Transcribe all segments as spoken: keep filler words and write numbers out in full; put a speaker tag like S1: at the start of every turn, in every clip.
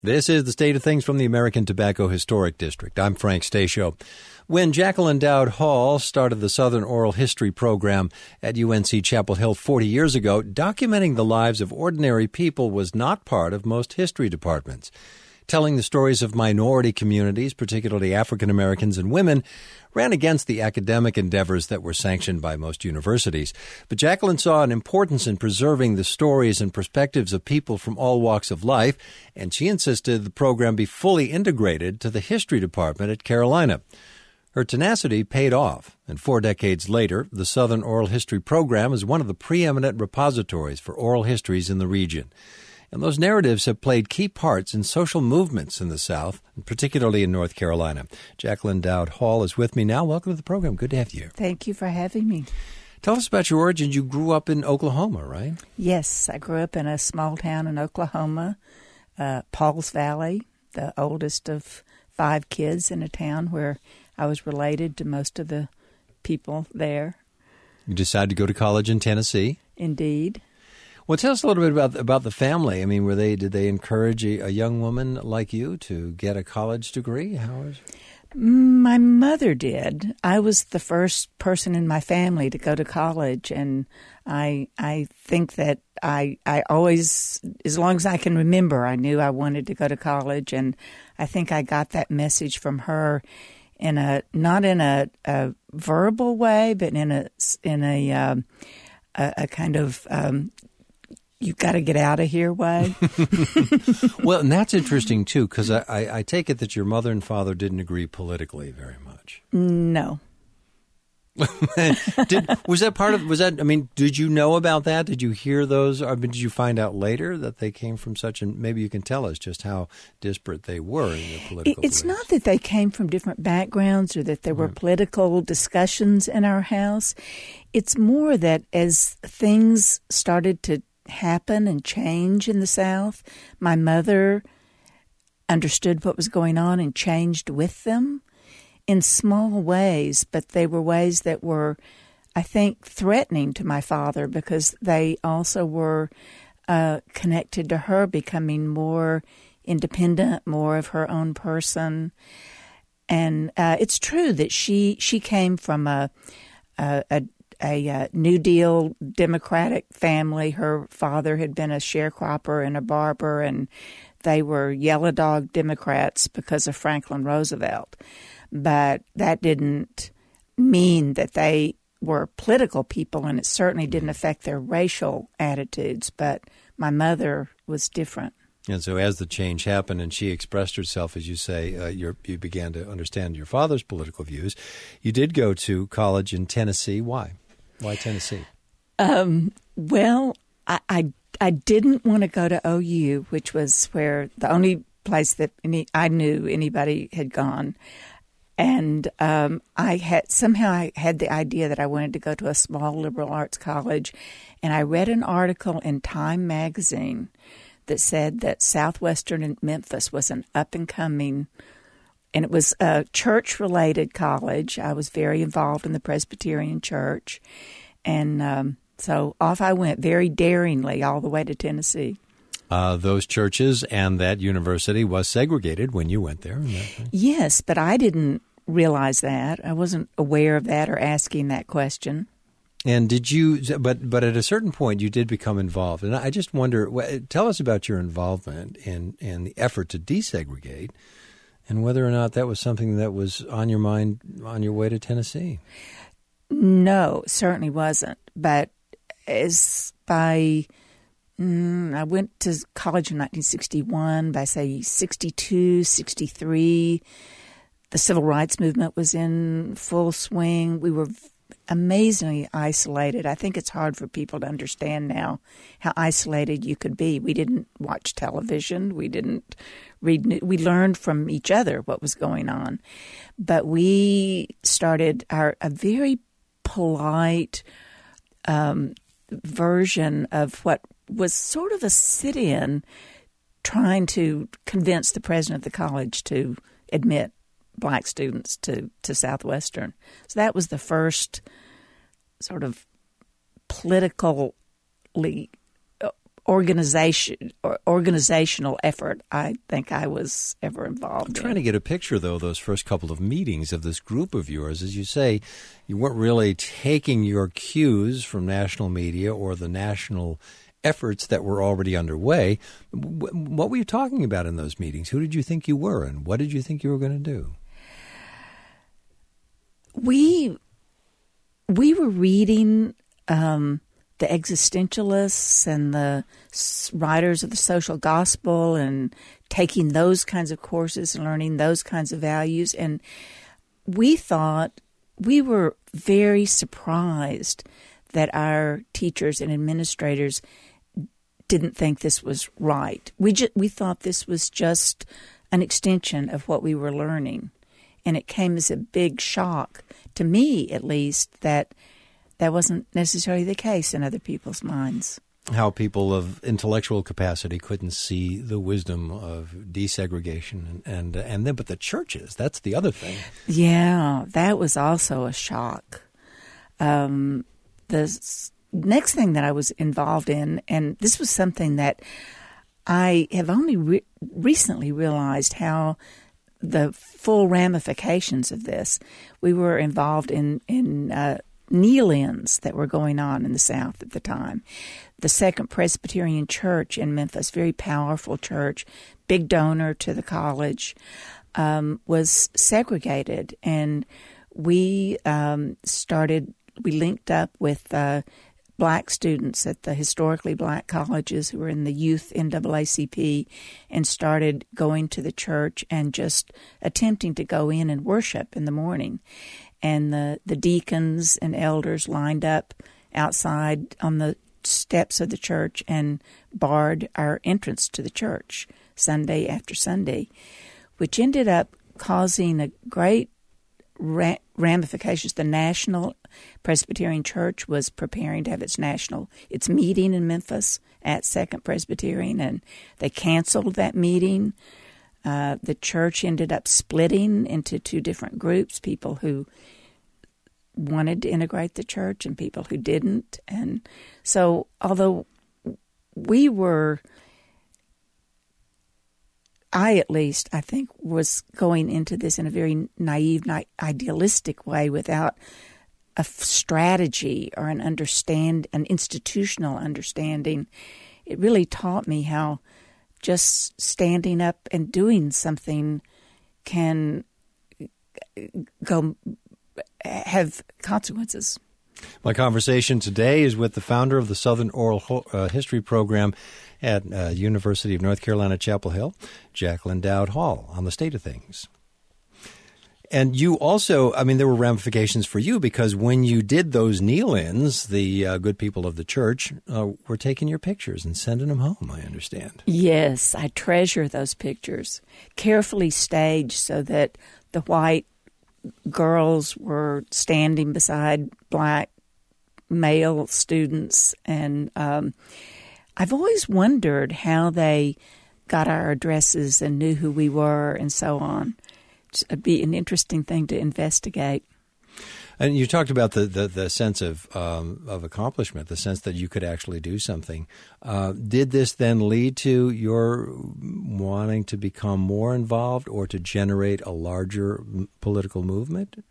S1: This is the State of Things from the American Tobacco Historic District. I'm Frank Stasio. When Jacqueline Dowd Hall started the Southern Oral History program at U N C Chapel Hill forty years ago, documenting the lives of ordinary people was not part of most history departments. Telling the stories of minority communities, particularly African Americans and women, ran against the academic endeavors that were sanctioned by most universities. But Jacqueline saw an importance in preserving the stories and perspectives of people from all walks of life, and she insisted the program be fully integrated to the history department at Carolina. Her tenacity paid off, and four decades later, the Southern Oral History program is one of the preeminent repositories for oral histories in the region. And those narratives have played key parts in social movements in the South, and particularly in North Carolina. Jacqueline Dowd Hall is with me now. Welcome to the program. Good to have you.
S2: Thank you for having me.
S1: Tell us about your origins. You grew up in Oklahoma, right?
S2: Yes, I grew up in a small town in Oklahoma, uh, Pauls Valley, the oldest of five kids in a town where I was related to most of the people there.
S1: You decided to go to college in Tennessee?
S2: Indeed.
S1: Well, tell us a little bit about about the family. I mean, were they did they encourage a, a young woman like you to get a college degree? How was?
S2: My mother did. I was the first person in my family to go to college, and I I think that I I always, as long as I can remember, I knew I wanted to go to college, and I think I got that message from her in a not in a, a verbal way, but in a in a um, a, a kind of um, you got to get out of here way.
S1: Well, and that's interesting, too, because I, I, I take it that your mother and father didn't agree politically very much.
S2: No.
S1: did, was that part of, was that, I mean, did you know about that? Did you hear those? I mean, did you find out later that they came from such, and maybe you can tell us just how disparate they were in their political
S2: It's
S1: beliefs.
S2: not that they came from different backgrounds or that there were right. political discussions in our house. It's more that as things started to happen and change in the South, my mother understood what was going on and changed with them in small ways, but they were ways that were, I think, threatening to my father because they also were uh, connected to her becoming more independent, more of her own person. And uh, it's true that she she came from a a, a a uh, New Deal Democratic family. Her father had been a sharecropper and a barber, and they were yellow dog Democrats because of Franklin Roosevelt. But that didn't mean that they were political people, and it certainly didn't affect their racial attitudes. But my mother was different.
S1: And so as the change happened and she expressed herself, as you say, uh, you're, you began to understand your father's political views. You did go to college in Tennessee. Why? Why Tennessee?
S2: Um, well, I, I, I didn't want to go to O U, which was where the only place that any, I knew anybody had gone. And um, I had somehow I had the idea that I wanted to go to a small liberal arts college. And I read an article in Time magazine that said that Southwestern in Memphis was an up-and-coming, and it was a church-related college. I was very involved in the Presbyterian Church. And um, so off I went very daringly all the way to Tennessee.
S1: Uh, those churches and that university was segregated when you went there.
S2: Yes, but I didn't realize that. I wasn't aware of that or asking that question.
S1: And did you, but but at a certain point you did become involved. And I just wonder, tell us about your involvement in, in the effort to desegregate and whether or not that was something that was on your mind on your way to Tennessee.
S2: No, certainly wasn't. But as by, mm, I went to college in nineteen sixty-one. By, say, sixty-two, sixty-three, the civil rights movement was in full swing. We were amazingly isolated. I think it's hard for people to understand now how isolated you could be. We didn't watch television. We didn't read. We learned from each other what was going on. But we started our a very polite um, version of what was sort of a sit-in trying to convince the president of the college to admit black students to, to Southwestern. So that was the first sort of politically organization or organizational effort I think I was ever involved
S1: I'm
S2: in.
S1: trying to get a picture, though, those first couple of meetings of this group of yours. As you say, you weren't really taking your cues from national media or the national efforts that were already underway. What were you talking about in those meetings? Who did you think you were, and what did you think you were going to do?
S2: We we were reading um, the existentialists and the writers of the social gospel and taking those kinds of courses and learning those kinds of values. And we thought, we were very surprised that our teachers and administrators didn't think this was right. We ju- we thought this was just an extension of what we were learning. And it came as a big shock, to me at least, that that wasn't necessarily the case in other people's minds.
S1: How people of intellectual capacity couldn't see the wisdom of desegregation, and and, and then, but the churches, that's the other thing.
S2: Yeah, that was also a shock. Um, the s- next thing that I was involved in, and this was something that I have only re- recently realized how the full ramifications of this. We were involved in, in uh, kneel-ins that were going on in the South at the time. The Second Presbyterian Church in Memphis, very powerful church, big donor to the college, um, was segregated. And we um, started, we linked up with uh, black students at the historically black colleges who were in the youth N double A C P and started going to the church and just attempting to go in and worship in the morning. And the, the deacons and elders lined up outside on the steps of the church and barred our entrance to the church Sunday after Sunday, which ended up causing a great ra- ramifications. The National Presbyterian Church was preparing to have its national, its meeting in Memphis at Second Presbyterian, and they canceled that meeting. Uh, the church ended up splitting into two different groups, people who wanted to integrate the church and people who didn't. And so although we were, I at least, I think, was going into this in a very naive, idealistic way without a strategy or an understand, an institutional understanding, it really taught me how just standing up and doing something can go have consequences.
S1: My conversation today is with the founder of the Southern Oral uh, History Program at uh, University of North Carolina, Chapel Hill, Jacqueline Dowd Hall, on the state of things. And you also, I mean, there were ramifications for you because when you did those kneel-ins, the uh, good people of the church uh, were taking your pictures and sending them home, I understand.
S2: Yes, I treasure those pictures, carefully staged so that the white girls were standing beside black male students. And um, I've always wondered how they got our addresses and knew who we were and so on. It'd be an interesting thing to investigate.
S1: And you talked about the, the, the sense of um, of accomplishment, the sense that you could actually do something. Uh, did this then lead to your wanting to become more involved or to generate a larger political movement?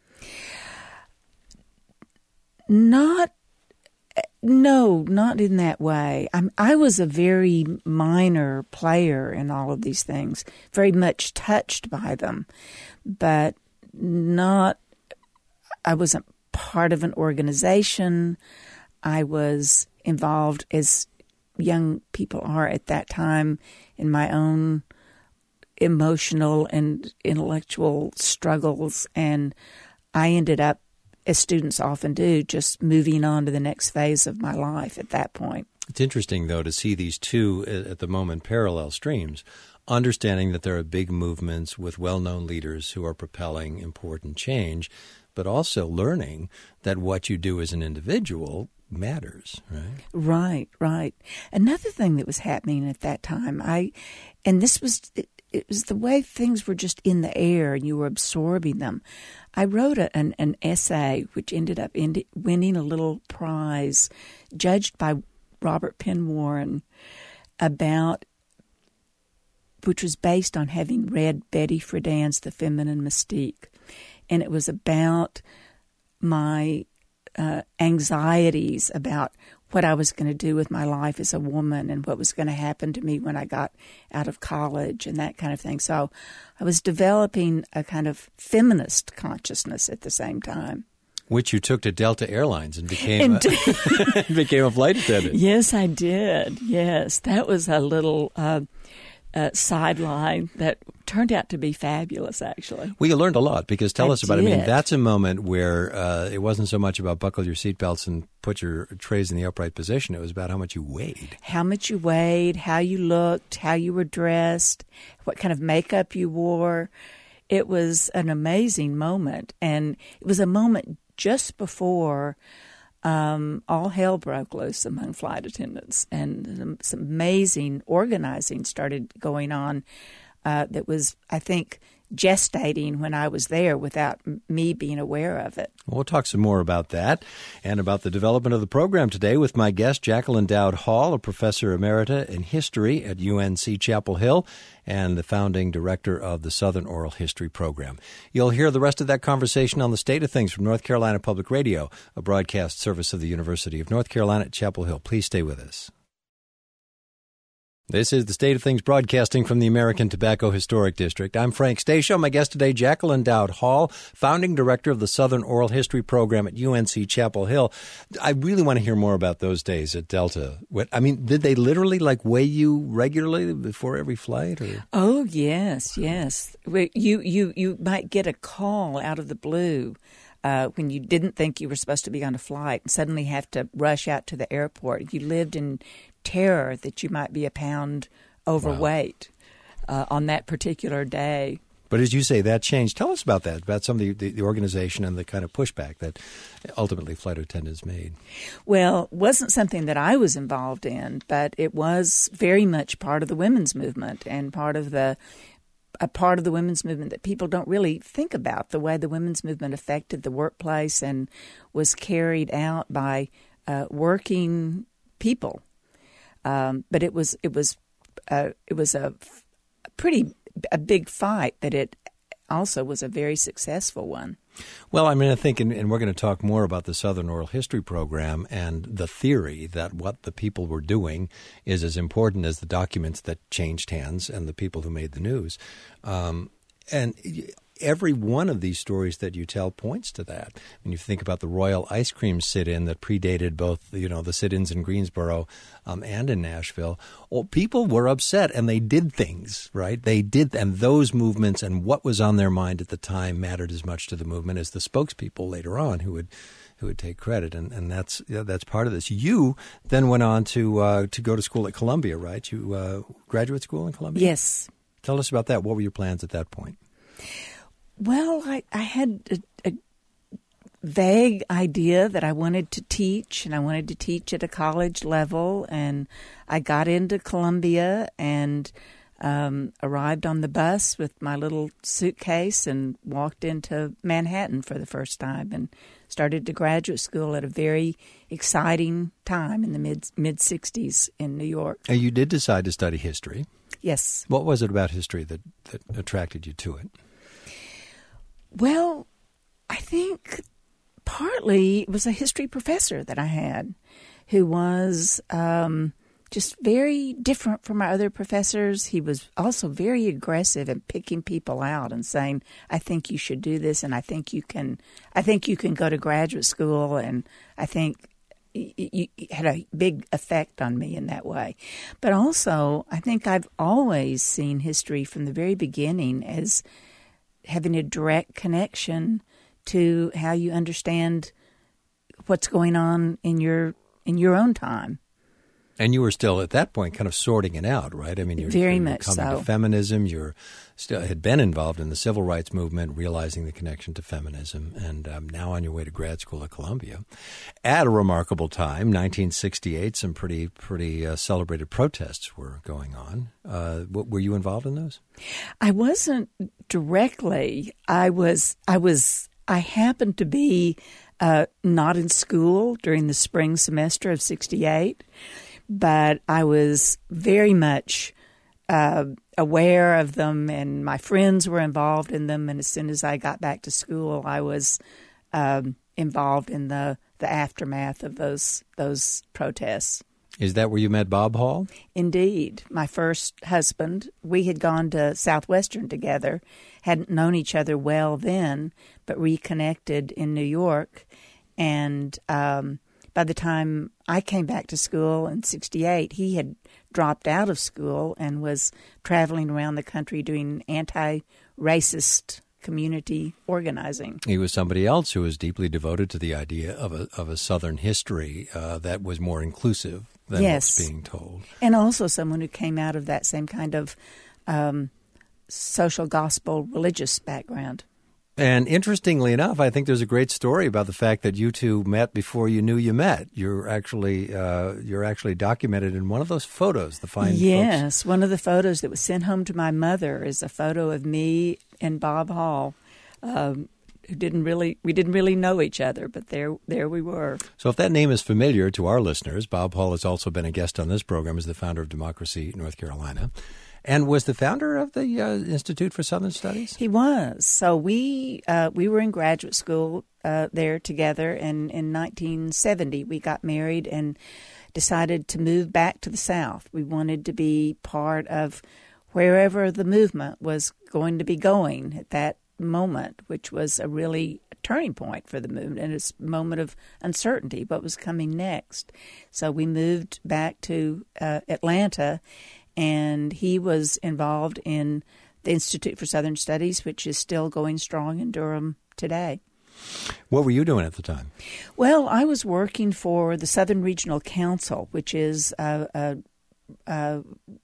S2: Not, no, not in that way. I'm, I was a very minor player in all of these things, very much touched by them, but not, I wasn't part of an organization. I was involved, as young people are at that time, in my own emotional and intellectual struggles, and I ended up, as students often do, just moving on to the next phase of my life at that point.
S1: It's interesting, though, to see these two, at the moment, parallel streams, understanding that there are big movements with well-known leaders who are propelling important change, but also learning that what you do as an individual matters, right?
S2: Right, right. Another thing that was happening at that time, I, and this was, it, it was the way things were just in the air and you were absorbing them. I wrote a, an, an essay which ended up in, winning a little prize, judged by Robert Penn Warren, about, which was based on having read Betty Friedan's The Feminine Mystique. And it was about my uh, anxieties about what I was going to do with my life as a woman and what was going to happen to me when I got out of college and that kind of thing. So I was developing a kind of feminist consciousness at the same time.
S1: Which you took to Delta Airlines and became, a, became a flight attendant.
S2: Yes, I did. Yes, that was a little uh, uh, sideline that turned out to be fabulous, actually.
S1: Well, you learned a lot, because tell
S2: I
S1: us about it.
S2: did.
S1: I mean, that's a moment where uh, it wasn't so much about buckle your seatbelts and put your trays in the upright position. It was about how much you weighed.
S2: How much you weighed, how you looked, how you were dressed, what kind of makeup you wore. It was an amazing moment, and it was a moment just before um, all hell broke loose among flight attendants, and some amazing organizing started going on uh, that was, I think, gestating when I was there without m- me being aware of it.
S1: We'll talk some more about that and about the development of the program today with my guest, Jacqueline Dowd Hall, a professor emerita in history at U N C Chapel Hill and the founding director of the Southern Oral History Program. You'll hear the rest of that conversation on the State of Things from North Carolina Public Radio, a broadcast service of the University of North Carolina at Chapel Hill. Please stay with us. This is the State of Things broadcasting from the American Tobacco Historic District. I'm Frank Stasio. My guest today, Jacqueline Dowd Hall, founding director of the Southern Oral History Program at U N C Chapel Hill. I really want to hear more about those days at Delta. What, I mean, did they literally like weigh you regularly before every flight? Or?
S2: Oh, yes, yes. You, you, you might get a call out of the blue Uh, when you didn't think you were supposed to be on a flight and suddenly have to rush out to the airport. You lived in terror that you might be a pound overweight wow. uh, on that particular day.
S1: But as you say, that changed. Tell us about that, about some of the, the, the organization and the kind of pushback that ultimately flight attendants made.
S2: Well, it wasn't something that I was involved in, but it was very much part of the women's movement and part of the a part of the women's movement that people don't really think about, the way the women's movement affected the workplace and was carried out by uh, working people. Um, but it was it was uh, it was a, a pretty a big fight, but it also was a very successful one.
S1: Well, I mean, I think, and, and we're going to talk more about the Southern Oral History Program and the theory that what the people were doing is as important as the documents that changed hands and the people who made the news. Um, and every one of these stories that you tell points to that. When you think about the Royal Ice Cream sit-in that predated both, you know, the sit-ins in Greensboro um, and in Nashville, well, people were upset and they did things, right? They did, and those movements and what was on their mind at the time mattered as much to the movement as the spokespeople later on who would who would take credit, and and that's yeah, that's part of this. You then went on to uh, to go to school at Columbia, right? You uh, graduate school in Columbia?
S2: Yes.
S1: Tell us about that. What were your plans at that point?
S2: Well, I, I had a, a vague idea that I wanted to teach, and I wanted to teach at a college level, and I got into Columbia and um, arrived on the bus with my little suitcase and walked into Manhattan for the first time and started to graduate school at a very exciting time in the mid, mid-sixties in New York.
S1: And you did decide to study history.
S2: Yes.
S1: What was it about history that, that attracted you to it?
S2: Well, I think partly it was a history professor that I had who was um, just very different from my other professors. He was also very aggressive in picking people out and saying, I think you should do this, and I think you can I think you can go to graduate school, and I think it had a big effect on me in that way. But also, I think I've always seen history from the very beginning as having a direct connection to how you understand what's going on in your in your own time.
S1: And you were still at that point kind of sorting it out, right? I mean, you're
S2: very
S1: you're
S2: much
S1: coming
S2: so.
S1: to feminism. You're still had been involved in the civil rights movement, realizing the connection to feminism, and um, now on your way to grad school at Columbia, at a remarkable time, nineteen sixty-eight. Some pretty pretty uh, celebrated protests were going on. Uh, what, were you involved in those?
S2: I wasn't directly. I was. I was. I happened to be uh, not in school during the spring semester of sixty-eight. but I was very much uh, aware of them, and my friends were involved in them. And as soon as I got back to school, I was um, involved in the, the aftermath of those those protests.
S1: Is that where you met Bob Hall?
S2: Indeed. My first husband. We had gone to Southwestern together, hadn't known each other well then, but reconnected in New York. And um, by the time I came back to school in sixty-eight, he had dropped out of school and was traveling around the country doing anti-racist community organizing.
S1: He was somebody else who was deeply devoted to the idea of a of a Southern history uh, that was more inclusive than
S2: yes.
S1: what's being told.
S2: And also someone who came out of that same kind of um, social gospel religious background.
S1: And interestingly enough, I think there's a great story about the fact that you two met before you knew you met. You're actually uh, you're actually documented in one of those photos. The fine
S2: yes,
S1: folks.
S2: One of the photos that was sent home to my mother is a photo of me and Bob Hall. Um, who didn't really we didn't really know each other, but there there we were.
S1: So if that name is familiar to our listeners, Bob Hall has also been a guest on this program as the founder of Democracy North Carolina. And was the founder of the uh, Institute for Southern Studies?
S2: He was. So we uh, we were in graduate school uh, there together, and in nineteen seventy we got married and decided to move back to the South. We wanted to be part of wherever the movement was going to be going at that moment, which was a really turning point for the movement and it's a moment of uncertainty, what was coming next. So we moved back to uh, Atlanta. And he was involved in the Institute for Southern Studies, which is still going strong in Durham today.
S1: What were you doing at the time?
S2: Well, I was working for the Southern Regional Council, which is a, a, a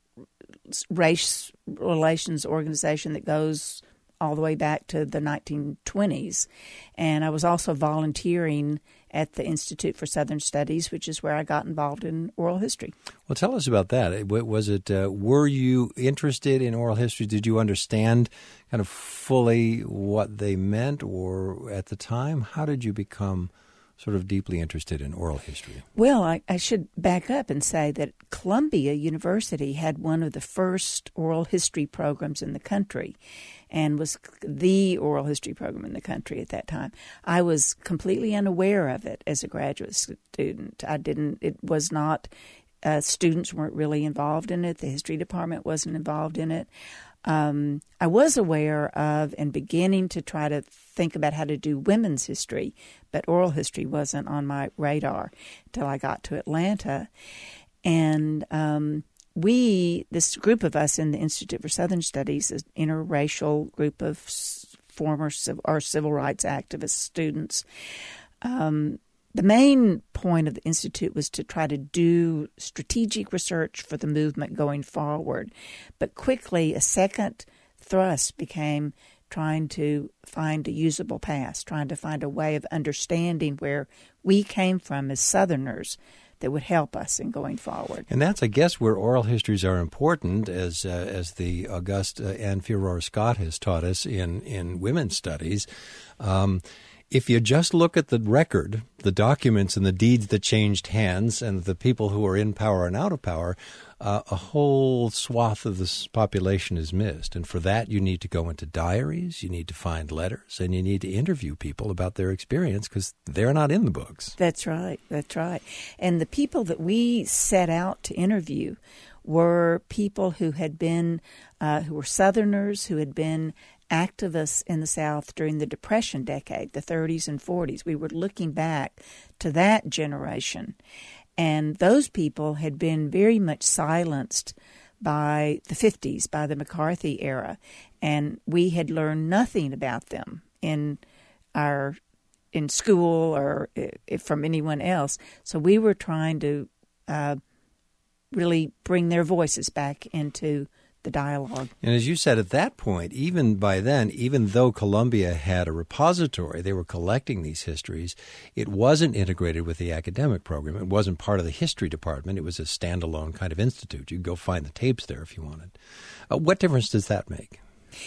S2: race relations organization that goes all the way back to the nineteen twenties. And I was also volunteering at the Institute for Southern Studies, which is where I got involved in oral history. Well,
S1: tell us about that. Was it? Uh, were you interested in oral history? Did you understand kind of fully what they meant, or at the time, how did you become sort of deeply interested in oral history?
S2: Well, I, I should back up and say that Columbia University had one of the first oral history programs in the country, and was the oral history program in the country at that time. I was completely unaware of it as a graduate student. I didn't, it was not, uh, students weren't really involved in it. The history department wasn't involved in it. Um, I was aware of and beginning to try to think about how to do women's history, but oral history wasn't on my radar until I got to Atlanta. And um We, this group of us in the Institute for Southern Studies, is an interracial group of former civil, or civil rights activist students. Um, the main point of the Institute was to try to do strategic research for the movement going forward. But quickly, a second thrust became trying to find a usable past, trying to find a way of understanding where we came from as Southerners that would help us in going forward.
S1: And that's, I guess, where oral histories are important, as uh, as the august uh, Anne Fioror Scott has taught us in, in women's studies. Um, if you just look at the record, the documents and the deeds that changed hands and the people who are in power and out of power, uh, a whole swath of this population is missed. And for that, you need to go into diaries, you need to find letters, and you need to interview people about their experience because they're not in the books.
S2: That's right. That's right. And the people that we set out to interview were people who had been, uh, who were Southerners, who had been activists in the South during the Depression decade, the thirties and forties. We were looking back to that generation. And those people had been very much silenced by the fifties, by the McCarthy era. And we had learned nothing about them in our in school or if from anyone else. So we were trying to uh, really bring their voices back into the dialogue.
S1: And as you said, at that point, even by then, even though Columbia had a repository, they were collecting these histories, it wasn't integrated with the academic program. It wasn't part of the history department. It was a standalone kind of institute. You could go find the tapes there if you wanted. Uh, what difference does that make?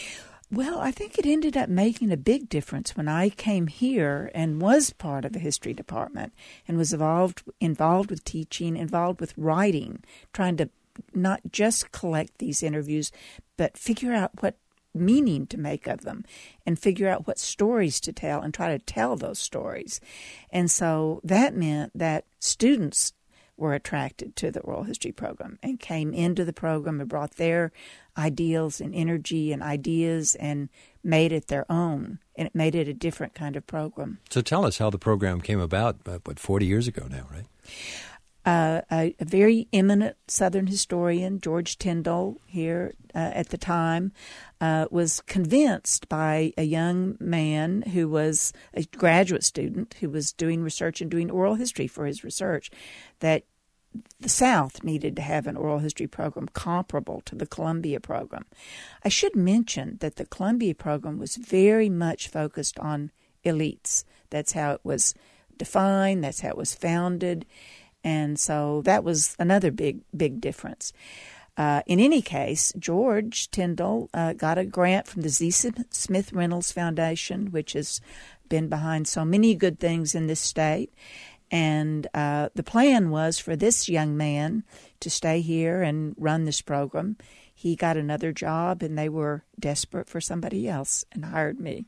S2: Well, I think it ended up making a big difference when I came here and was part of the history department and was involved involved with teaching, involved with writing, trying to not just collect these interviews, but figure out what meaning to make of them and figure out what stories to tell and try to tell those stories. And so that meant that students were attracted to the oral history program and came into the program and brought their ideals and energy and ideas and made it their own. And it made it a different kind of program.
S1: So tell us how the program came about, uh, what, forty years ago now, right?
S2: Uh, a, a very eminent Southern historian, George Tyndall, here uh, at the time, uh, was convinced by a young man who was a graduate student who was doing research and doing oral history for his research that the South needed to have an oral history program comparable to the Columbia program. I should mention that the Columbia program was very much focused on elites. That's how it was defined. That's how it was founded. And so that was another big, big difference. Uh, in any case, George Tyndall uh, got a grant from the Z. Smith Reynolds Foundation, which has been behind so many good things in this state. And uh, the plan was for this young man to stay here and run this program. He got another job, and they were desperate for somebody else and hired me.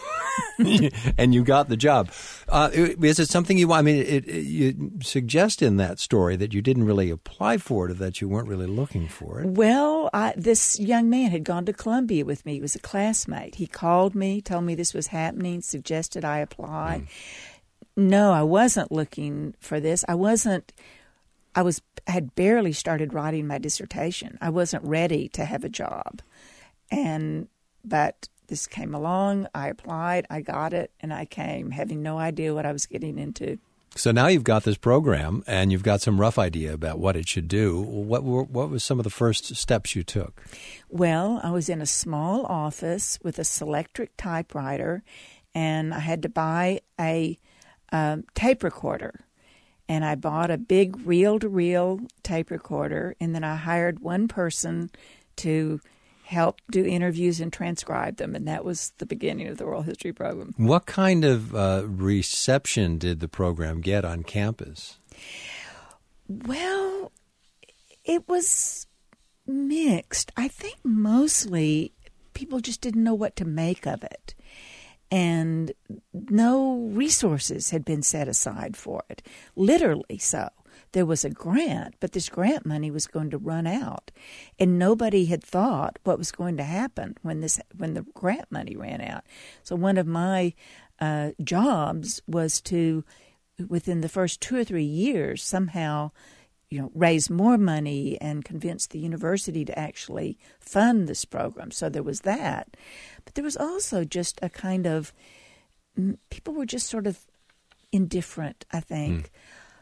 S1: And you got the job. Uh, is it something you want? I mean, it, it, you suggest in that story that you didn't really apply for it or that you weren't really looking for it.
S2: Well, I, this young man had gone to Columbia with me. He was a classmate. He called me, told me this was happening, suggested I apply. Mm. No, I wasn't looking for this. I wasn't, I was, had barely started writing my dissertation. I wasn't ready to have a job. And, but this came along, I applied, I got it, and I came having no idea what I was getting into.
S1: So now you've got this program, and you've got some rough idea about what it should do. What were, what was some of the first steps you took?
S2: Well, I was in a small office with a Selectric typewriter, and I had to buy a Um, tape recorder, and I bought a big reel-to-reel tape recorder, and then I hired one person to help do interviews and transcribe them, and that was the beginning of the oral history program.
S1: What kind of uh, reception did the program get on campus?
S2: Well, it was mixed. I think mostly people just didn't know what to make of it. And no resources had been set aside for it, literally so. There was a grant, but this grant money was going to run out, and nobody had thought what was going to happen when this when the grant money ran out. So one of my uh, jobs was to, within the first two or three years, somehow, you know, raise more money and convince the university to actually fund this program. So there was that. But there was also just a kind of, people were just sort of indifferent, I think. Mm.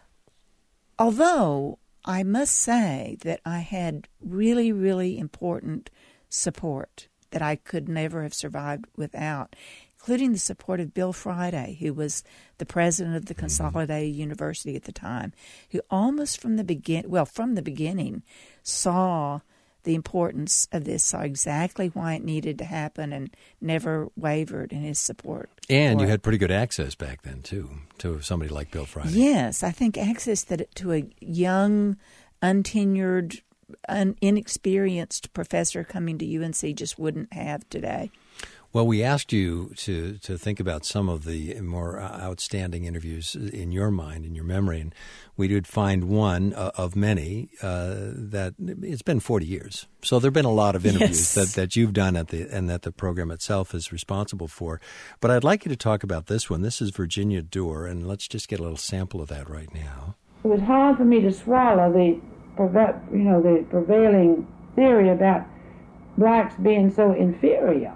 S2: Although I must say that I had really, really important support that I could never have survived without, including the support of Bill Friday, who was the president of the Consolidated University at the time, who almost from the begin, well, from the beginning, saw the importance of this, saw exactly why it needed to happen, and never wavered in his support.
S1: And you had pretty good access back then, too, to somebody like Bill Friday.
S2: Yes, I think access that to a young, untenured, un- inexperienced professor coming to U N C just wouldn't have today.
S1: Well, we asked you to, to think about some of the more outstanding interviews in your mind, in your memory, and we did find one uh, of many uh, that it's been forty years. So there have been a lot of interviews yes. that, that you've done at the and that the program itself is responsible for. But I'd like you to talk about this one. This is Virginia Dore, and let's just get a little sample of that right now.
S3: It was hard for me to swallow the, you know, the prevailing theory about blacks being so inferior.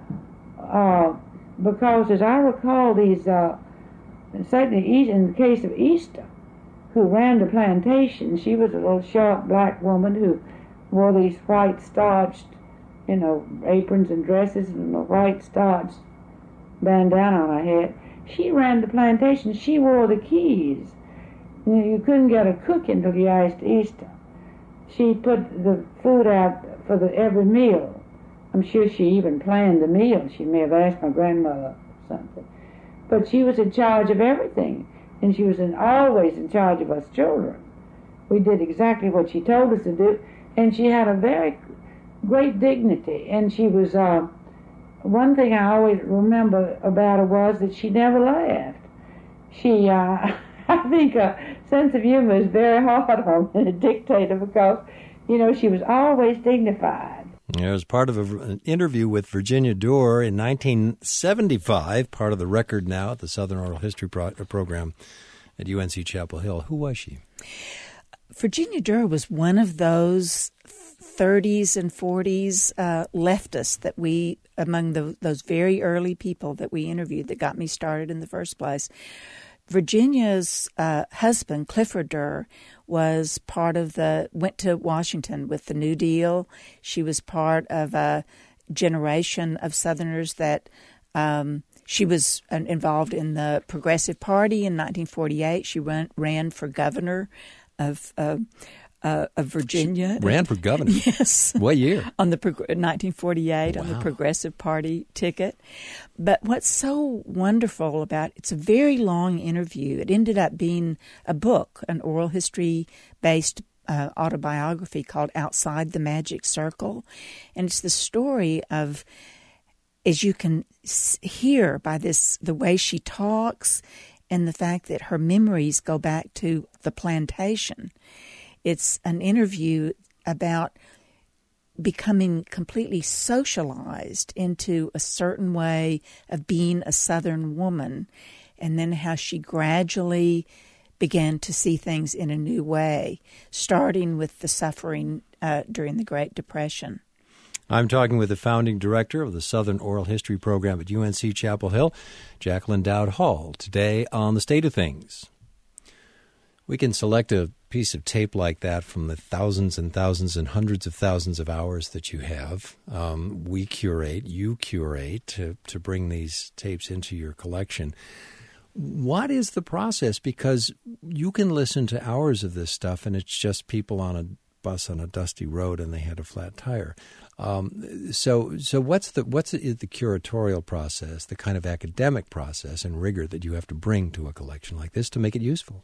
S3: Uh, because as I recall, these, uh, certainly in the case of Easter, who ran the plantation, she was a little short black woman who wore these white starched, you know, aprons and dresses and a white starched bandana on her head. She ran the plantation. She wore the keys. You know, you couldn't get a cook until you asked Easter. She put the food out for the every meal. I'm sure she even planned the meal. She may have asked my grandmother something. But she was in charge of everything, and she was in, always in charge of us children. We did exactly what she told us to do, and she had a very great dignity. And she was, uh, one thing I always remember about her was that she never laughed. She, uh, I think a sense of humor is very hard on a dictator because, you know, she was always dignified.
S1: It was part of a, an interview with Virginia Dore in nineteen seventy-five, part of the record now at the Southern Oral History Pro- program at U N C Chapel Hill. Who was she?
S2: Virginia Dore was one of those thirties and forties uh, leftists that we, among the, those very early people that we interviewed that got me started in the first place. Virginia's uh, husband, Clifford Dore, was part of the, went to Washington with the New Deal. She was part of a generation of Southerners that um, she was involved in the Progressive Party in nineteen forty-eight. She ran, ran for governor of uh, uh, of Virginia.
S1: She ran for governor?
S2: Yes.
S1: What year?
S2: On the nineteen forty-eight
S1: Wow.
S2: on the Progressive Party ticket. But what's so wonderful about it's a very long interview. It ended up being a book, an oral history-based uh, autobiography called Outside the Magic Circle. And it's the story of, as you can hear by this, the way she talks and the fact that her memories go back to the plantation. It's an interview about becoming completely socialized into a certain way of being a Southern woman, and then how she gradually began to see things in a new way, starting with the suffering uh, during the Great Depression.
S1: I'm talking with the founding director of the Southern Oral History program at U N C Chapel Hill, Jacqueline Dowd Hall, today on The State of Things. We can select a piece of tape like that from the thousands and thousands and hundreds of thousands of hours that you have. Um, we curate, you curate to, to bring these tapes into your collection. What is the process? Because you can listen to hours of this stuff and it's just people on a bus on a dusty road and they had a flat tire. Um, so so what's the what's the, the curatorial process, the kind of academic process and rigor that you have to bring to a collection like this to make it useful?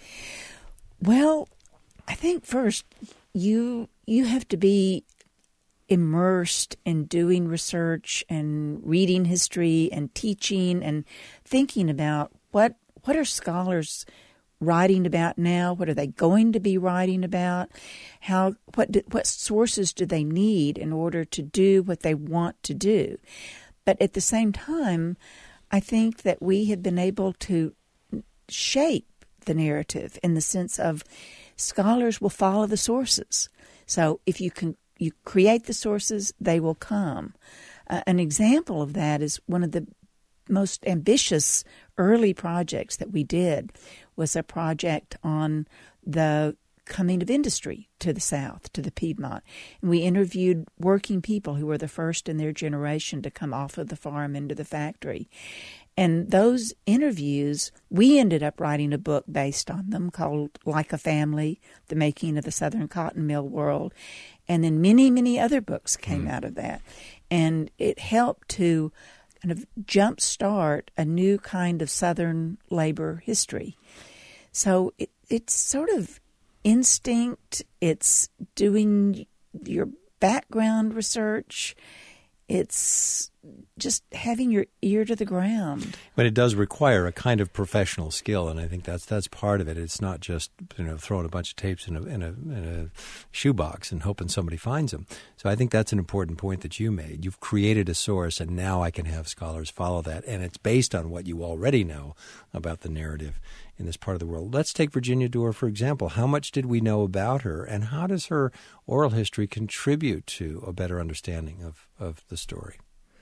S2: Well, I think first you you have to be immersed in doing research and reading history and teaching and thinking about what what are scholars writing about now? What are they going to be writing about? How what do, what sources do they need in order to do what they want to do? But at the same time, I think that we have been able to shape the narrative in the sense of scholars will follow the sources. So if you can you create the sources, they will come. Uh, an example of that is one of the most ambitious early projects that we did was a project on the coming of industry to the South, to the Piedmont. And we interviewed working people who were the first in their generation to come off of the farm into the factory. And those interviews, we ended up writing a book based on them called Like a Family, The Making of the Southern Cotton Mill World. And then many, many other books came mm. out of that. And it helped to kind of jumpstart a new kind of Southern labor history. So it, it's sort of instinct. It's doing your background research. It's just having your ear to the ground.
S1: But it does require a kind of professional skill, and I think that's that's part of it. It's not just you know throwing a bunch of tapes in a in a, in a shoebox and hoping somebody finds them. So I think that's an important point that you made. You've created a source, and now I can have scholars follow that, and it's based on what you already know about the narrative in this part of the world. Let's take Virginia Dore, for example. How much did we know about her, and how does her oral history contribute to a better understanding of, of the story?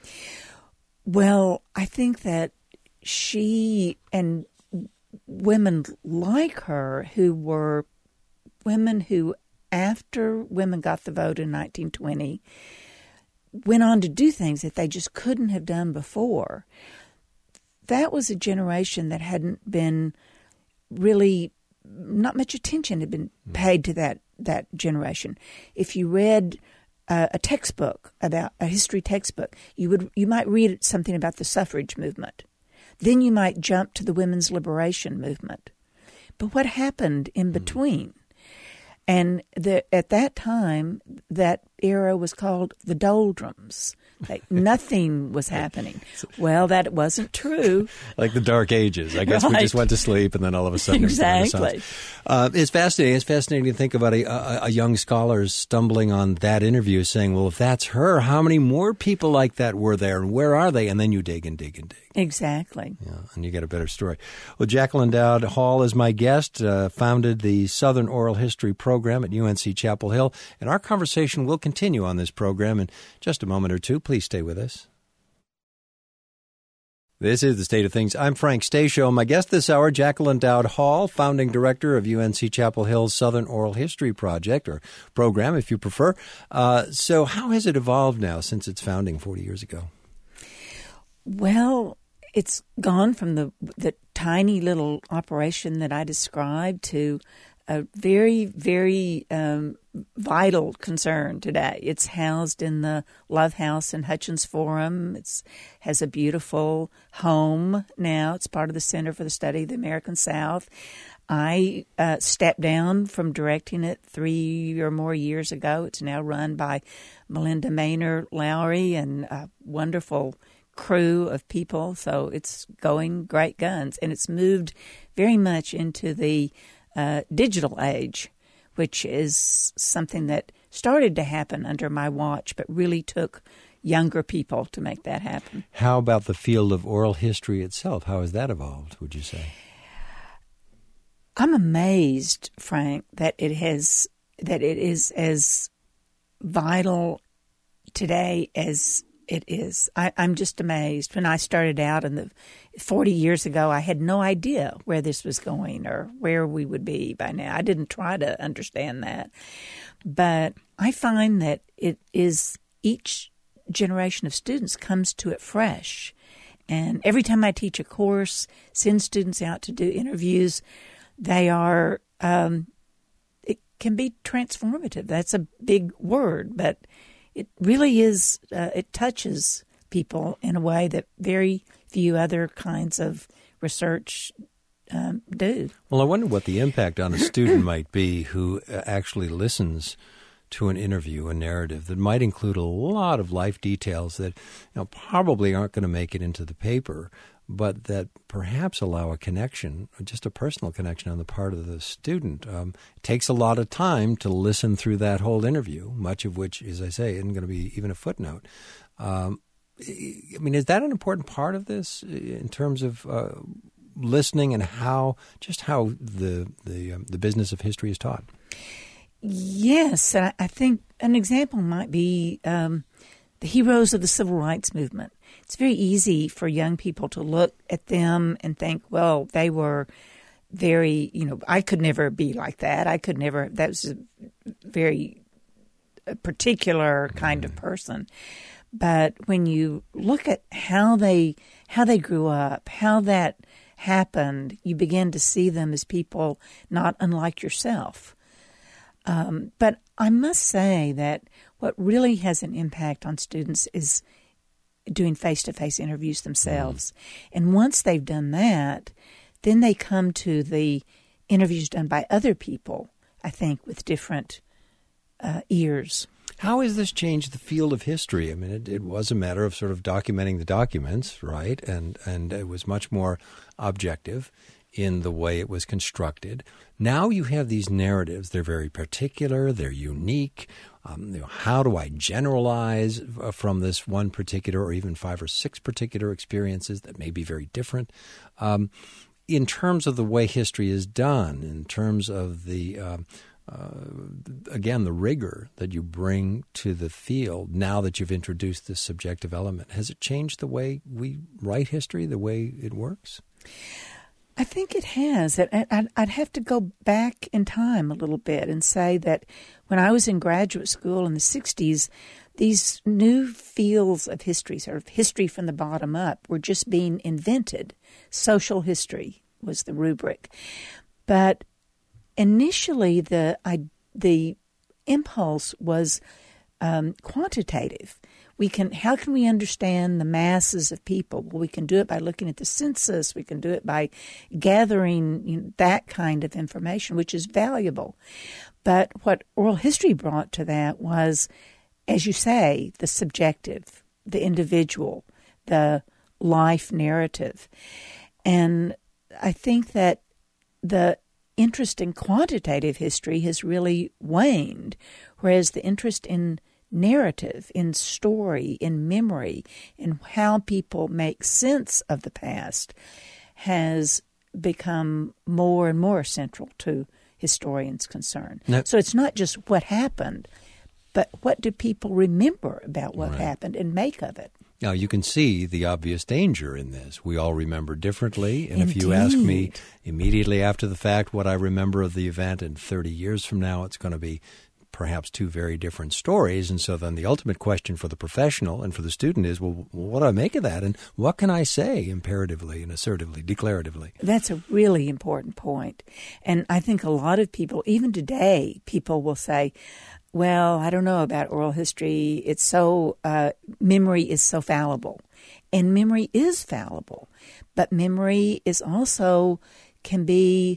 S2: Well, I think that she and women like her who were women who, after women got the vote in nineteen twenty, went on to do things that they just couldn't have done before. That was a generation that hadn't been really, not much attention had been paid to that, that generation. If you read uh, a textbook about a history textbook, you would you might read something about the suffrage movement. Then you might jump to the women's liberation movement. But what happened in between? And the, at that time, that era was called the doldrums. Like nothing was happening. Well, that wasn't true.
S1: Like the Dark Ages. I guess
S2: Right.
S1: we just went to sleep and then all of a sudden
S2: Exactly.
S1: Uh, it's fascinating. It's fascinating to think about a, a, a young scholar stumbling on that interview saying, well, if that's her, how many more people like that were there and where are they? And then you dig and dig and dig.
S2: Exactly.
S1: Yeah, and you get a better story. Well, Jacqueline Dowd Hall is my guest, uh, founded the Southern Oral History program at U N C Chapel Hill, and our conversation will continue on this program in just a moment or two. Please stay with us. This is The State of Things. I'm Frank Stasio. My guest this hour, Jacqueline Dowd Hall, founding director of U N C Chapel Hill's Southern Oral History Project, or program if you prefer. Uh, so how has it evolved now since its founding forty years ago?
S2: Well, it's gone from the the tiny little operation that I described to a very, very um, vital concern today. It's housed in the Love House in Hutchins Forum. It has a beautiful home now. It's part of the Center for the Study of the American South. I uh, stepped down from directing it three or more years ago. It's now run by Melinda Maynor Lowry and a wonderful crew of people, so it's going great guns. And it's moved very much into the uh, digital age, which is something that started to happen under my watch, but really took younger people to make that happen.
S1: How about the field of oral history itself? How has that evolved, would you say?
S2: I'm amazed, Frank, that it has that it is as vital today as it is. I, I'm just amazed. When I started out in the forty years ago, I had no idea where this was going or where we would be by now. I didn't try to understand that. But I find that it is each generation of students comes to it fresh. And every time I teach a course, send students out to do interviews, they are, um, it can be transformative. That's a big word, but it really is, uh, it touches people in a way that very few other kinds of research um, do.
S1: Well, I wonder what the impact on a student might be who actually listens to an interview, a narrative that might include a lot of life details that, you know, probably aren't going to make it into the paper, but that perhaps allow a connection, just a personal connection on the part of the student. Um, it takes a lot of time to listen through that whole interview, much of which, as I say, isn't going to be even a footnote. Um, I mean, is that an important part of this in terms of uh, listening and how, just how the the, um, the business of history is taught?
S2: Yes, I, I think an example might be um, the heroes of the Civil Rights Movement. It's very easy for young people to look at them and think, well, they were very, you know, I could never be like that. I could never, that was a very a particular kind of person. But when you look at how they how they grew up, how that happened, you begin to see them as people not unlike yourself. Um, but I must say that what really has an impact on students is doing face-to-face interviews themselves. Mm. And once they've done that, then they come to the interviews done by other people, I think, with different uh, ears.
S1: How has this changed the field of history? I mean, it, it was a matter of sort of documenting the documents, right? And and it was much more objective in the way it was constructed. Now you have these narratives. They're very particular. They're unique. Um, you know, how do I generalize from this one particular or even five or six particular experiences that may be very different? Um, in terms of the way history is done, in terms of the, uh, uh, again, the rigor that you bring to the field now that you've introduced this subjective element, has it changed the way we write history, the way it works?
S2: I think it has. I'd have to go back in time a little bit and say that when I was in graduate school in the sixties, these new fields of history, sort of history from the bottom up, were just being invented. Social history was the rubric. But initially, the I, the impulse was um, quantitative. We can. How can we understand the masses of people? Well, we can do it by looking at the census. We can do it by gathering you know, that kind of information, which is valuable. But what oral history brought to that was, as you say, the subjective, the individual, the life narrative. And I think that the interest in quantitative history has really waned, whereas the interest in narrative, in story, in memory, in how people make sense of the past has become more and more central to historians' concern. Now, so it's not just what happened, but what do people remember about what right. happened and make of it?
S1: Now, you can see the obvious danger in this. We all remember differently, and
S2: Indeed.
S1: If you ask me immediately after the fact what I remember of the event in thirty years from now, it's going to be perhaps two very different stories. And so then the ultimate question for the professional and for the student is, well, what do I make of that? And what can I say imperatively and assertively, declaratively?
S2: That's a really important point. And I think a lot of people, even today, people will say, well, I don't know about oral history. It's so, uh, memory is so fallible. And memory is fallible. But memory is also, can be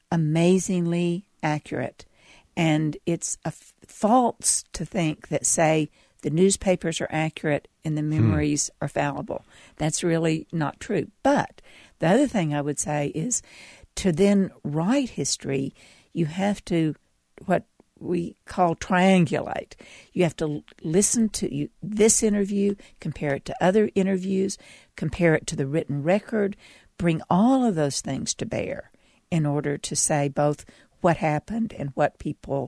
S2: amazingly accurate. And it's a f- false to think that, say, the newspapers are accurate and the memories hmm. are fallible. That's really not true. But the other thing I would say is to then write history, you have to, what we call triangulate. You have to listen to you, this interview, compare it to other interviews, compare it to the written record, bring all of those things to bear in order to say both what happened and what people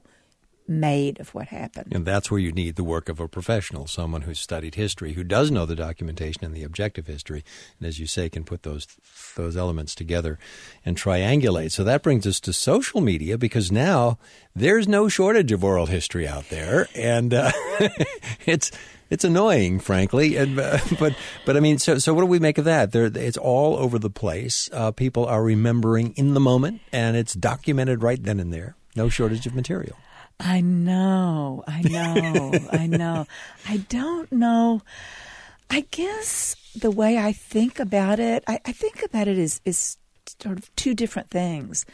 S2: made of what happened.
S1: And that's where you need the work of a professional, someone who's studied history, who does know the documentation and the objective history, and as you say, can put those those elements together and triangulate. So that brings us to social media, because now there's no shortage of oral history out there, and uh, it's it's annoying, frankly. And, uh, but but I mean, so so what do we make of that? There, it's all over the place. Uh, people are remembering in the moment, and it's documented right then and there. No shortage of material.
S2: I know, I know, I know. I don't know. I guess the way I think about it, I, I think about it is is sort of two different things.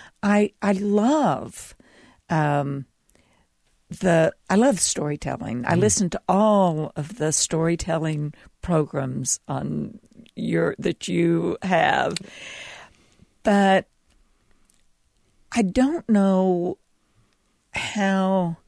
S2: I I love um, the I love storytelling. Mm. I listen to all of the storytelling programs on your that you have, but I don't know how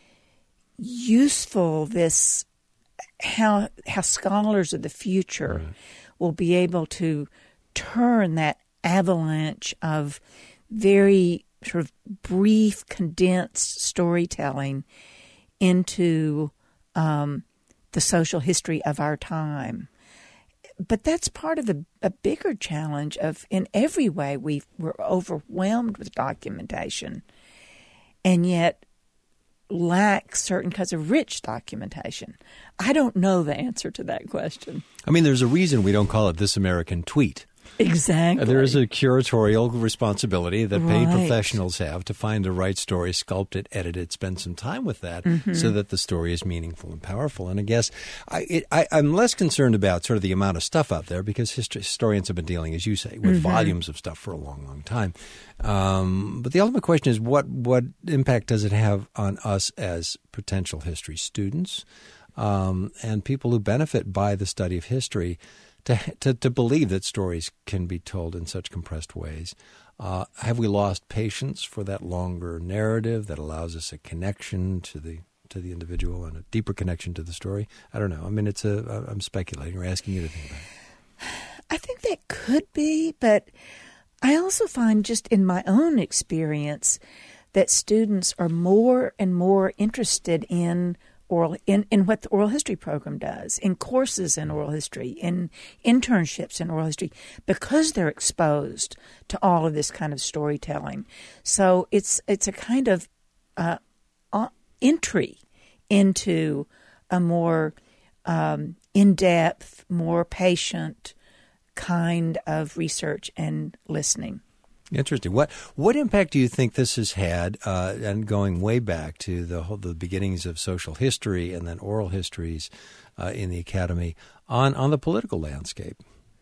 S2: useful this, how how scholars of the future right. will be able to turn that avalanche of very sort of brief, condensed storytelling into um, the social history of our time. But that's part of a, a bigger challenge of, in every way, we we're overwhelmed with documentation, and yet lack certain kinds of rich documentation. I don't know the answer to that question.
S1: I mean, there's a reason we don't call it This American Tweet.
S2: Exactly.
S1: There is a curatorial responsibility that
S2: right.
S1: paid professionals have to find the right story, sculpt it, edit it, spend some time with that mm-hmm. so that the story is meaningful and powerful. And I guess I, it, I, I'm less concerned about sort of the amount of stuff out there, because history, historians have been dealing, as you say, with mm-hmm. volumes of stuff for a long, long time. Um, but the ultimate question is, what, what impact does it have on us as potential history students um, and people who benefit by the study of history? To, to to believe that stories can be told in such compressed ways. Uh, have we lost patience for that longer narrative that allows us a connection to the to the individual and a deeper connection to the story? I don't know. I mean, it's a. I'm speculating or asking you to think about it.
S2: I think that could be, but I also find, just in my own experience, that students are more and more interested in oral in, in what the oral history program does, in courses in oral history, in internships in oral history, because they're exposed to all of this kind of storytelling. So it's it's a kind of uh, uh, entry into a more um, in-depth, more patient kind of research and listening.
S1: Interesting. What what impact do you think this has had, uh, and going way back to the whole, the beginnings of social history and then oral histories uh, in the academy, on, on the political landscape?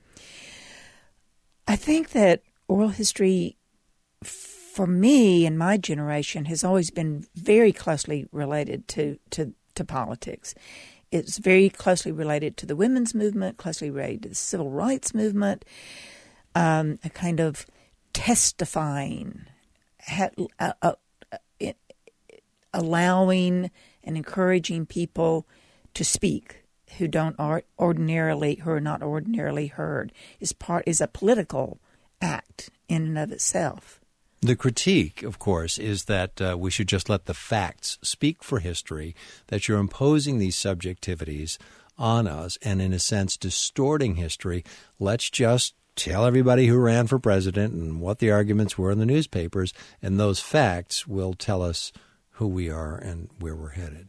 S2: I think that oral history, for me and my generation, has always been very closely related to, to, to politics. It's very closely related to the women's movement, closely related to the civil rights movement, um, a kind of testifying, ha, uh, uh, uh, allowing and encouraging people to speak who don't ordinarily, who are not ordinarily heard, is part is a political act in and of itself.
S1: The critique, of course, is that uh, we should just let the facts speak for history, that you're imposing these subjectivities on us and, in a sense, distorting history. Let's just tell everybody who ran for president and what the arguments were in the newspapers, and those facts will tell us who we are and where we're headed.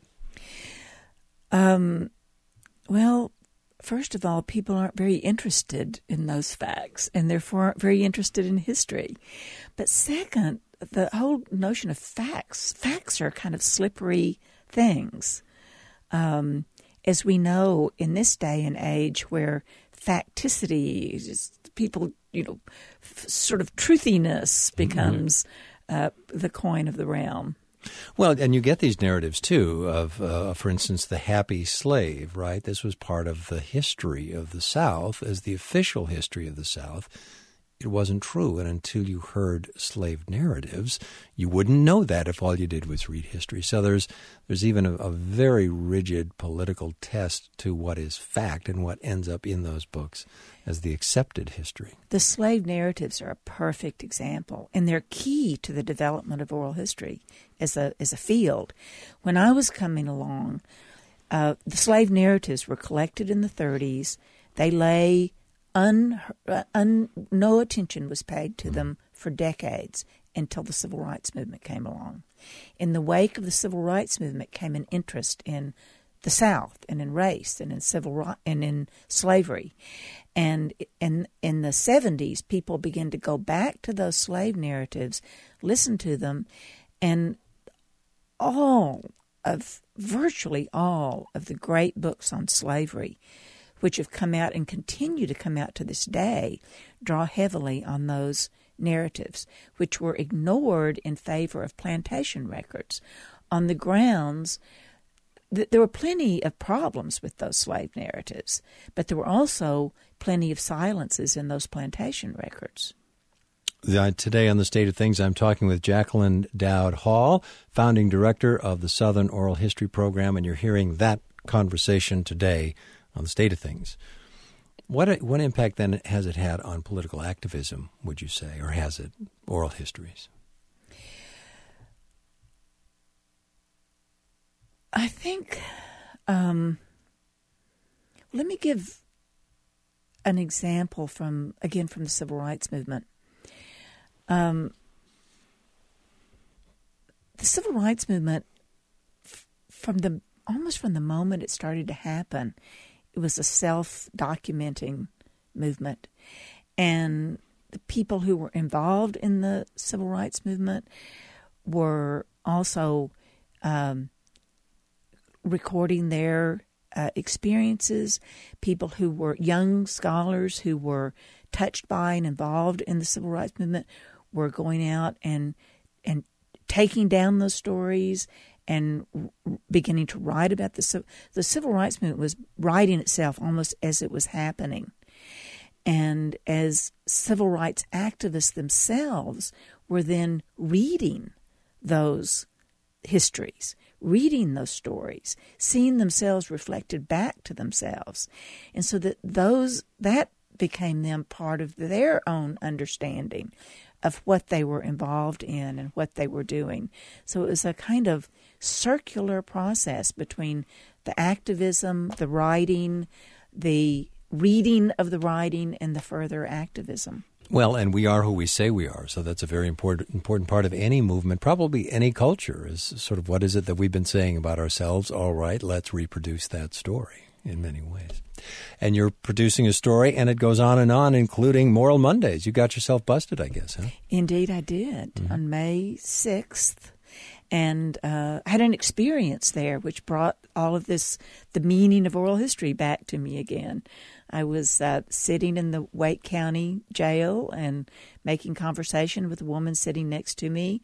S2: Um, well, first of all, people aren't very interested in those facts and therefore aren't very interested in history. But second, the whole notion of facts, facts are kind of slippery things. Um, as we know in this day and age where facticity, just people, you know, f- sort of truthiness becomes mm-hmm. uh, the coin of the realm.
S1: Well, and you get these narratives, too, of, uh, for instance, the happy slave, right? This was part of the history of the South as the official history of the South. It wasn't true, and until you heard slave narratives, you wouldn't know that if all you did was read history. So there's there's even a, a very rigid political test to what is fact and what ends up in those books as the accepted history.
S2: The slave narratives are a perfect example, and they're key to the development of oral history as a as a field. When I was coming along, uh, the slave narratives were collected in the thirties. They lay Un, un, no attention was paid to them for decades until the Civil Rights Movement came along. In the wake of the Civil Rights Movement came an interest in the South and in race and in civil right and in slavery. And in, in the seventies, people began to go back to those slave narratives, listen to them, and all of, virtually all of the great books on slavery, which have come out and continue to come out to this day, draw heavily on those narratives, which were ignored in favor of plantation records on the grounds that there were plenty of problems with those slave narratives, but there were also plenty of silences in those plantation records.
S1: Uh, today on The State of Things, I'm talking with Jacqueline Dowd Hall, founding director of the Southern Oral History Program, and you're hearing that conversation today on The State of Things. What what impact then has it had on political activism, would you say, or has it, oral histories?
S2: I think, um, let me give an example from, again, from the Civil Rights Movement. Um, the Civil Rights Movement, f- from the almost from the moment it started to happen, it was a self-documenting movement. And the people who were involved in the Civil Rights Movement were also um, recording their uh, experiences. People who were young scholars who were touched by and involved in the Civil Rights Movement were going out and and taking down those stories and beginning to write about the the Civil Rights Movement was writing itself almost as it was happening. And as civil rights activists themselves were then reading those histories, reading those stories, seeing themselves reflected back to themselves. And so that those that became them part of their own understanding of what they were involved in and what they were doing. So it was a kind of circular process between the activism, the writing, the reading of the writing, and the further activism.
S1: Well, and we are who we say we are, so that's a very important important part of any movement, probably any culture, is sort of what is it that we've been saying about ourselves? All right, let's reproduce that story. in many ways. And you're producing a story, and it goes on and on, including Moral Mondays. You got yourself busted, I guess, huh?
S2: Indeed, I did, mm-hmm. on May sixth. And uh, I had an experience there which brought all of this, the meaning of oral history, back to me again. I was uh, sitting in the Wake County jail and making conversation with a woman sitting next to me.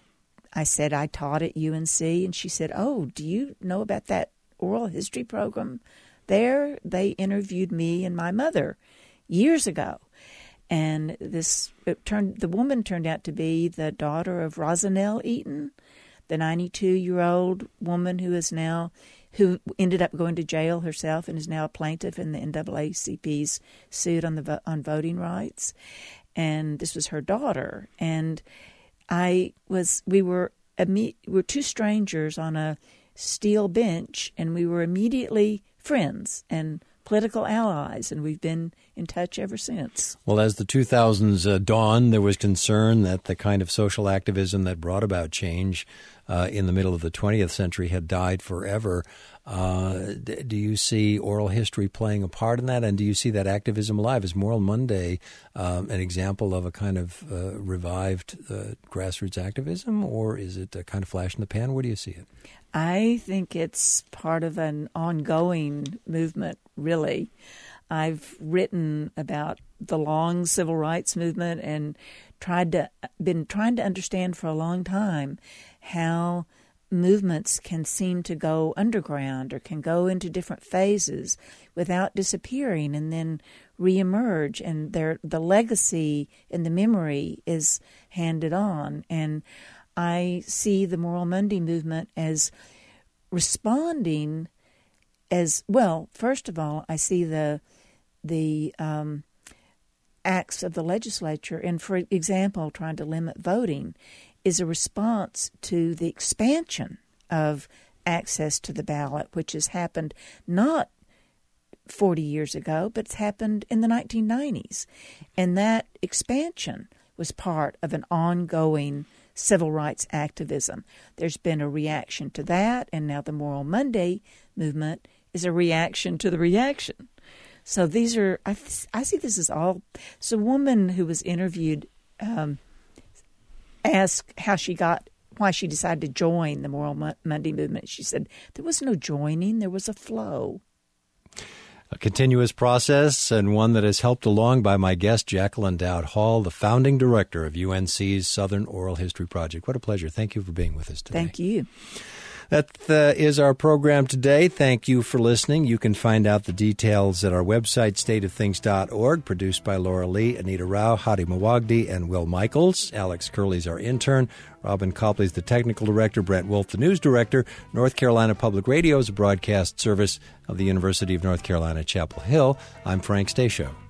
S2: I said I taught at U N C, and she said, "Oh, do you know about that oral history program there? They interviewed me and my mother years ago." And this it turned the woman turned out to be the daughter of Rosanelle Eaton, the ninety-two-year-old woman who is now who ended up going to jail herself and is now a plaintiff in the N double A C P's suit on the on voting rights. And this was her daughter. And I was we were we were two strangers on a steel bench, and we were immediately friends and political allies, and we've been in touch ever since.
S1: Well, as the two thousands uh, dawned, there was concern that the kind of social activism that brought about change uh, in the middle of the twentieth century had died forever. Uh, d- do you see oral history playing a part in that, and do you see that activism alive? Is Moral Monday um, an example of a kind of uh, revived uh, grassroots activism, or is it a kind of flash in the pan? Where do you see it?
S2: I think it's part of an ongoing movement, really. I've written about the long civil rights movement and tried to been trying to understand for a long time how movements can seem to go underground or can go into different phases without disappearing and then reemerge, and their the legacy and the memory is handed on. And I see the Moral Monday movement as responding as well. First of all, I see the the um, acts of the legislature, and for example, trying to limit voting, is a response to the expansion of access to the ballot, which has happened not forty years ago, but it's happened in the nineteen nineties. And that expansion was part of an ongoing civil rights activism. There's been a reaction to that, and now the Moral Monday movement is a reaction to the reaction. So these are, I, I see this as all. So a woman who was interviewed um, asked how she got, why she decided to join the Moral Mo- Monday movement. She said, there was no joining, there was a flow.
S1: A continuous process, and one that is helped along by my guest, Jacqueline Dowd Hall, the founding director of U N C's Southern Oral History Project. What a pleasure. Thank you for being with us today.
S2: Thank you.
S1: That uh, is our program today. Thank you for listening. You can find out the details at our website, state of things dot org, produced by Laura Lee, Anita Rao, Hadi Mawagdi, and Will Michaels. Alex Curley's our intern. Robin Copley's the technical director. Brent Wolf, the news director. North Carolina Public Radio is a broadcast service of the University of North Carolina, Chapel Hill. I'm Frank Stasio.